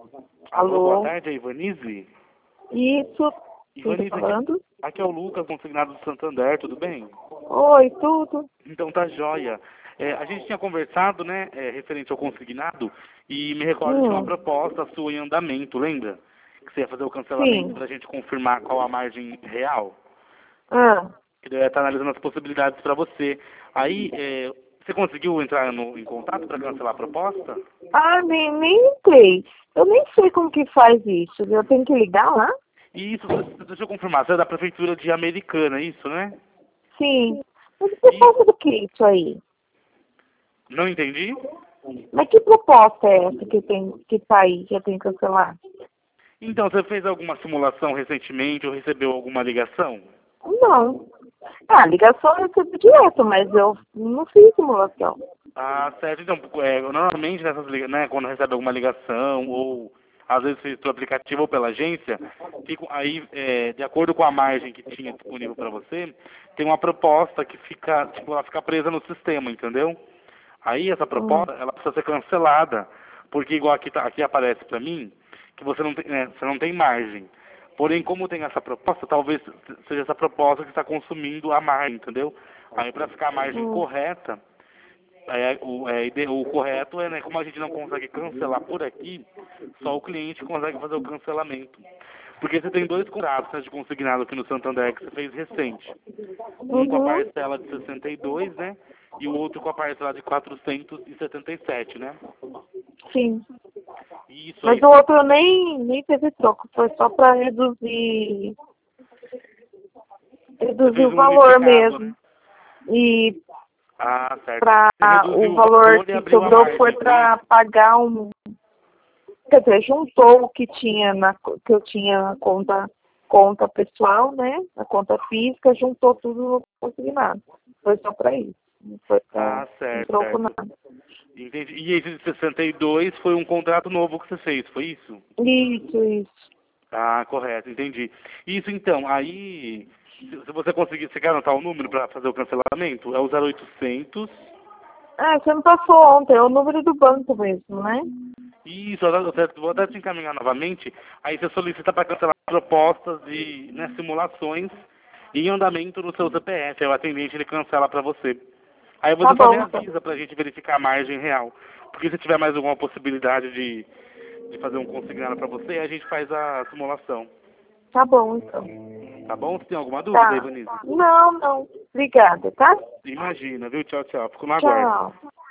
Alô, boa Alô? tarde, é Ivanise? Isso, quem tá Ivanise, falando? aqui é o Lucas, consignado do Santander, tudo bem? Oi, tudo? Então tá jóia. A gente tinha conversado, né, referente ao consignado, e me recordo de uma Hum, proposta sua em andamento, lembra? Que você ia fazer o cancelamento sim. para a gente confirmar qual a margem real. Ah, Que daí eu ia estar analisando as possibilidades para você. Aí, você conseguiu entrar em contato para cancelar a proposta? nem entrei. Eu nem sei como que faz isso. Eu tenho que ligar lá? E isso, deixa eu confirmar, você é da Prefeitura de Americana, isso, né? Sim. Mas por E causa do que isso aí? não entendi? Mas que proposta é essa que tá aí, que eu tenho que cancelar? Então, você fez alguma simulação recentemente ou recebeu alguma ligação? Não. Ah, ligação eu recebo direto, mas eu não fiz simulação. Ah, certo. Então, normalmente né, quando recebe alguma ligação ou às vezes feito pelo aplicativo ou pela agência, ficam aí, de acordo com a margem que tinha disponível para você, tem uma proposta que fica, tipo, ela fica presa no sistema, entendeu? Aí essa Hum, proposta, ela precisa ser cancelada, porque igual aqui aparece para mim, que você não tem, né, você não tem margem. Porém, como tem essa proposta, talvez seja essa proposta que está consumindo a margem, entendeu? Aí para ficar a margem hum, correta, o correto é, né, como a gente não consegue cancelar por aqui, só o cliente consegue fazer o cancelamento. Porque você tem dois contratos, né, de consignado aqui no Santander que você fez recente. Um com a uhum, parcela de 62, né? E o outro com a parcela de 477, né? sim. E isso Mas aí, o outro nem teve troco, foi só para você reduzir fez o um valor unificado, mesmo. né? E Ah, certo. para Você reduziu o o valor valor e que abriu a sobrou foi margem, foi para isso? pagar um. Quer dizer, juntou o que tinha que eu tinha na conta pessoal, né? Na conta física, juntou tudo no consignado. Foi só para isso. Não foi para Ah, não certo, troco certo. nada. Entendi. E esse de 62 foi um contrato novo que você fez, foi isso? Isso. Ah, correto, entendi. Isso então, aí, se você conseguir, você quer anotar o número para fazer o cancelamento? É o 0800. Ah, você me passou ontem, é o número do banco mesmo, né? Isso, vou até te encaminhar novamente. Aí você solicita para cancelar propostas de, né, simulações em andamento no seu CPF. Aí o atendente ele cancela para você. Aí Tá você só me bom, então. avisa para a gente verificar a margem real. Porque se tiver mais alguma possibilidade de fazer um consignado para você, a gente faz a simulação. Tá bom, então. Tá bom? Se tem alguma dúvida, Tá. Ivanise? Não. Obrigada, tá? Imagina, viu? Tchau, tchau. Fico no aguardo. Tchau.